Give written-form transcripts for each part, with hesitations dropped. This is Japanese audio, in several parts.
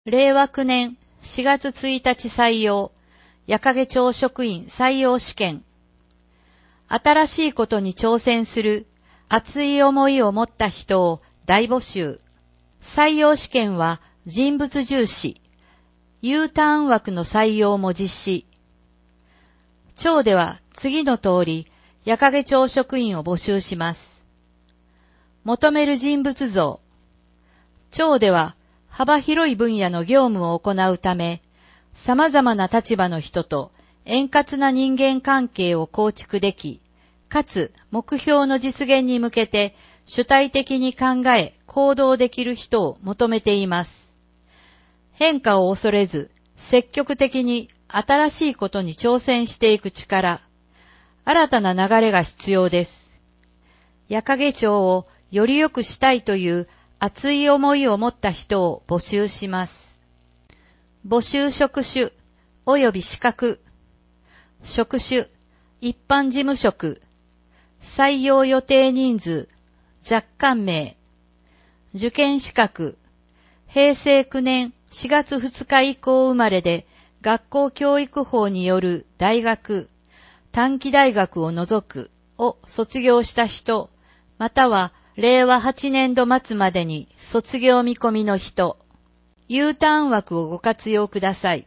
令和9年4月1日採用、矢掛町職員採用試験。新しいことに挑戦する熱い思いを持った人を大募集。採用試験は人物重視、U ターン枠の採用も実施。町では次の通り、矢掛町職員を募集します。求める人物像。町では幅広い分野の業務を行うため、様々な立場の人と円滑な人間関係を構築でき、かつ目標の実現に向けて主体的に考え行動できる人を求めています。変化を恐れず、積極的に新しいことに挑戦していく力、新たな流れが必要です。矢掛町をより良くしたいという熱い思いを持った人を募集します。募集職種及び資格。職種、一般事務職。採用予定人数、若干名。受験資格、平成9年4月2日以降生まれで学校教育法による大学、短期大学を除くを卒業した人、または令和8年度末までに卒業見込みの人、U ターン枠をご活用ください。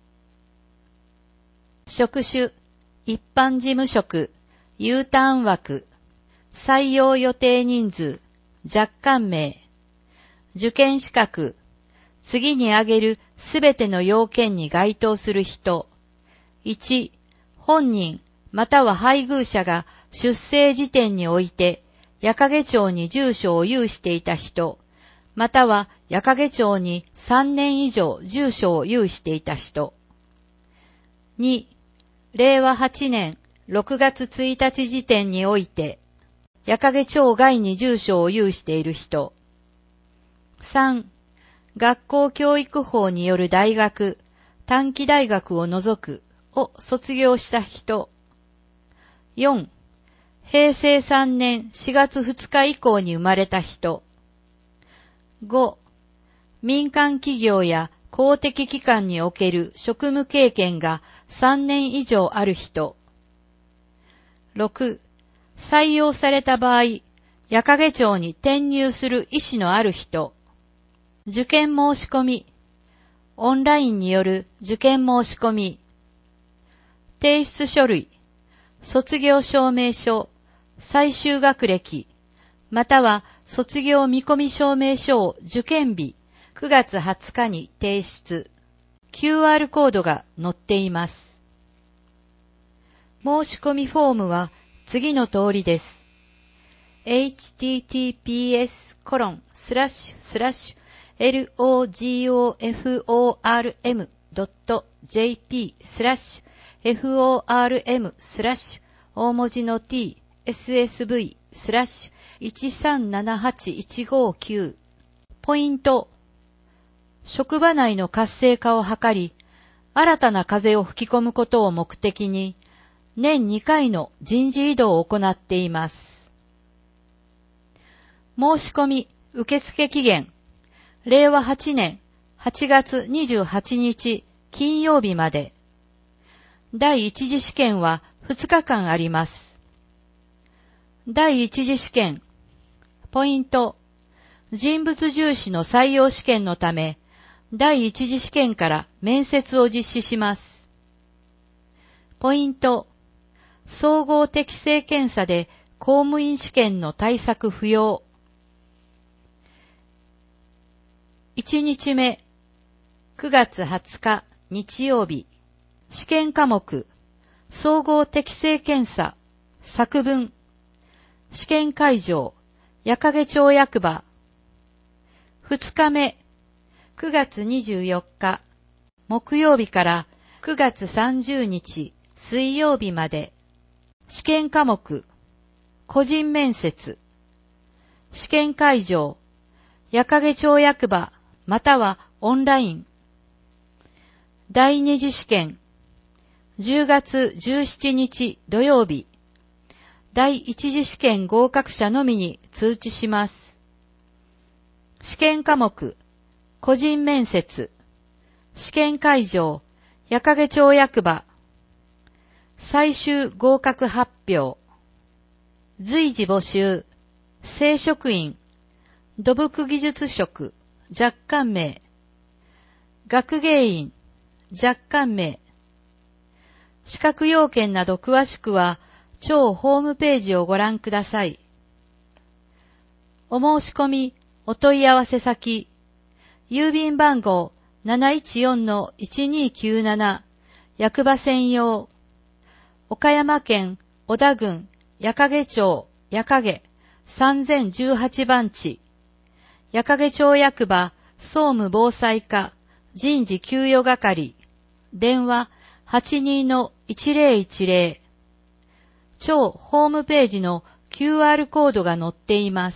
職種、一般事務職、U ターン枠、採用予定人数、若干名、受験資格、次に挙げるすべての要件に該当する人、1、本人または配偶者が出生時点において、矢掛町に住所を有していた人、または矢掛町に3年以上住所を有していた人。2、令和8年6月1日時点において、矢掛町外に住所を有している人。3、学校教育法による大学、短期大学を除くを卒業した人。4、平成3年4月2日以降に生まれた人。5、民間企業や公的機関における職務経験が3年以上ある人。6、採用された場合、矢掛町に転入する意思のある人。受験申し込み。オンラインによる受験申し込み。提出書類。卒業証明書、最終学歴、または卒業見込み証明書を受験日9月20日に提出。QR コードが載っています。申し込みフォームは次の通りです。https://logoform.jp/form/ 大文字の tsv/1378159 ポイント。職場内の活性化を図り、新たな風を吹き込むことを目的に、年2回の人事異動を行っています。申し込み受付期限、令和8年8月28日金曜日まで。第一次試験は2日間あります。第一次試験、ポイント。人物重視の採用試験のため、第一次試験から面接を実施します。ポイント。総合適性検査で公務員試験の対策不要。1日目、9月20日日曜日。試験科目、総合適性検査、作文。試験会場、矢掛町役場。2日目、9月24日、木曜日から9月30日、水曜日まで。試験科目、個人面接。試験会場、矢掛町役場またはオンライン。第二次試験、10月17日土曜日。第一次試験合格者のみに通知します。試験科目、個人面接。 試験会場、矢掛町役場。最終合格発表。随時募集。正職員。土木技術職。若干名。学芸員。若干名。資格要件など詳しくは、町ホームページをご覧ください。お申し込み、お問い合わせ先。郵便番号 714-1297 役場専用。岡山県小田郡矢掛町矢掛3018番地。矢掛町役場総務防災課人事給与係。電話 82-1010。町ホームページの QR コードが載っています。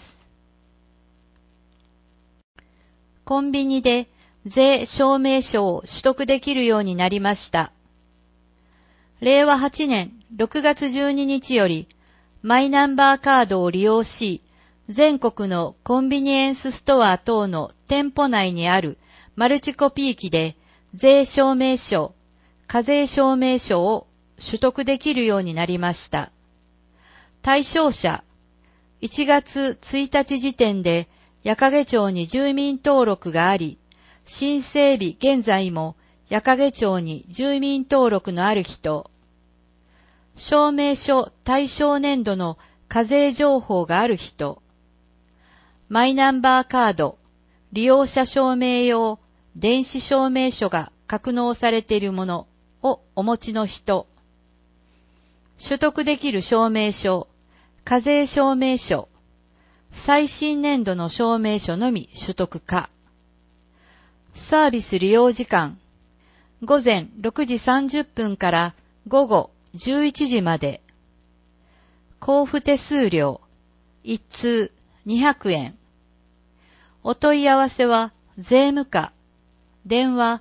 コンビニで税証明書を取得できるようになりました。令和8年6月12日よりマイナンバーカードを利用し、全国のコンビニエンスストア等の店舗内にあるマルチコピー機で税証明書、課税証明書を取得できるようになりました。対象者、1月1日時点で矢掛町に住民登録があり、申請日現在も矢掛町に住民登録のある人、証明書対象年度の課税情報がある人、マイナンバーカード、利用者証明用、電子証明書が格納されているものをお持ちの人、取得できる証明書、課税証明書、最新年度の証明書のみ取得可。サービス利用時間、午前6時30分から午後11時まで。交付手数料、1通200円。お問い合わせは税務課、電話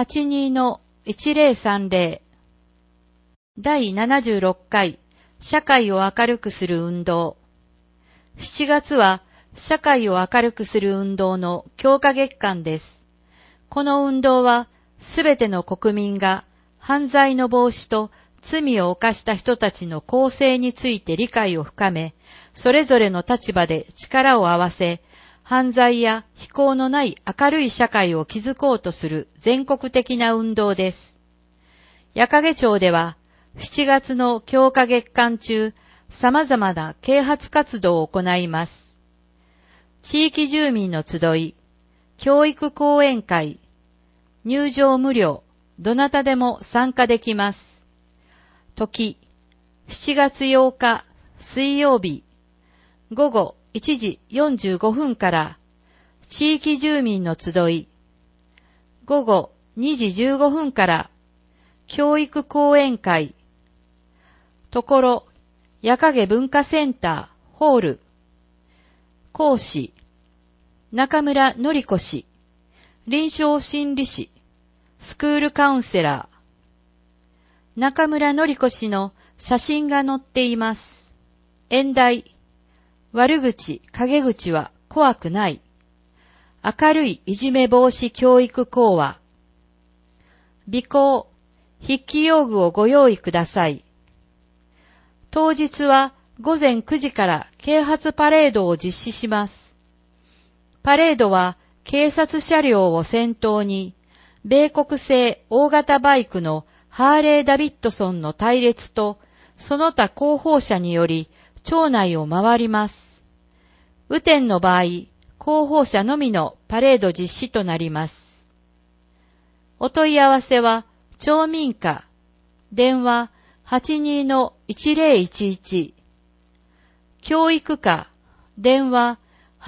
82-1030。第76回社会を明るくする運動。7月は社会を明るくする運動の強化月間です。この運動はすべての国民が犯罪の防止と罪を犯した人たちの更生について理解を深め、それぞれの立場で力を合わせ、犯罪や非行のない明るい社会を築こうとする全国的な運動です。矢掛町では7月の強化月間中、様々な啓発活動を行います。地域住民の集い、教育講演会、入場無料、どなたでも参加できます。時、7月8日水曜日、午後1時45分から、地域住民の集い、午後2時15分から、教育講演会、ところ、矢掛文化センター、ホール、講師、中村のりこ氏、臨床心理士、スクールカウンセラー、中村のりこ氏の写真が載っています。演題、悪口、陰口は怖くない。明るいいじめ防止教育講話。備考、筆記用具をご用意ください。当日は午前9時から啓発パレードを実施します。パレードは警察車両を先頭に、米国製大型バイクのハーレー・ダビッドソンの隊列と、その他広報車により町内を回ります。雨天の場合、広報車のみのパレード実施となります。お問い合わせは、町民課、電話 82-1011、教育課、電話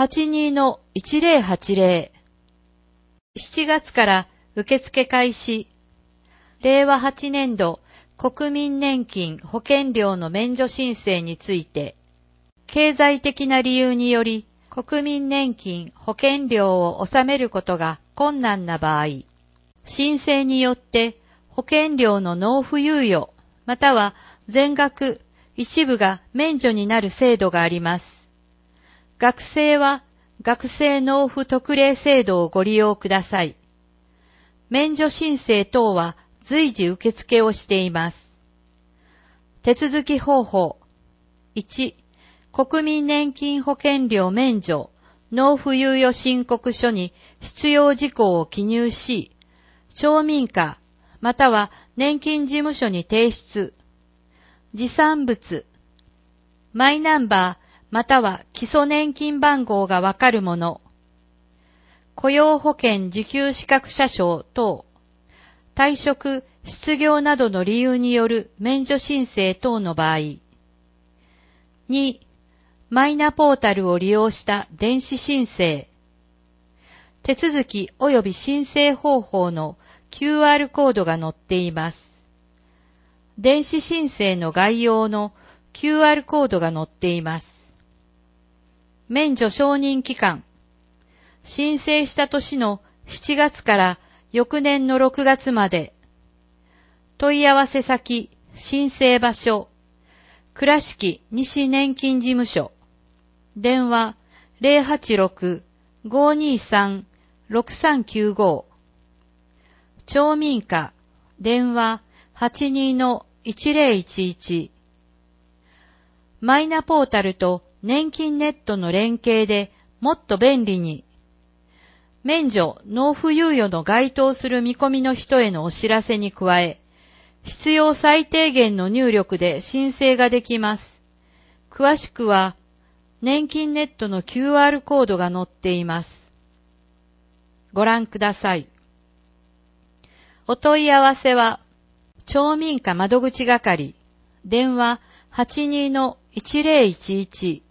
82-1080。7月から受付開始。令和8年度国民年金保険料の免除申請について、経済的な理由により国民年金保険料を納めることが困難な場合、申請によって保険料の納付猶予、または全額一部が免除になる制度があります。学生は学生納付特例制度をご利用ください。 免除申請等は随時受付をしています。手続き方法。1、国民年金保険料免除納付猶予申告書に必要事項を記入し、町民課または年金事務所に提出。持参物。マイナンバーまたは基礎年金番号がわかるもの。雇用保険受給資格者証等。退職、失業などの理由による免除申請等の場合。2、マイナポータルを利用した電子申請。手続き及び申請方法の QR コードが載っています。電子申請の概要の QR コードが載っています。免除承認期間。申請した年の7月から翌年の6月まで。問い合わせ先、申請場所。倉敷西年金事務所。電話086-523-6395。町民課。電話82-1011。マイナポータルと年金ネットの連携でもっと便利に。免除・納付猶予の該当する見込みの人へのお知らせに加え、必要最低限の入力で申請ができます。詳しくは、年金ネットの QR コードが載っています。ご覧ください。お問い合わせは、町民課窓口係、電話82-1011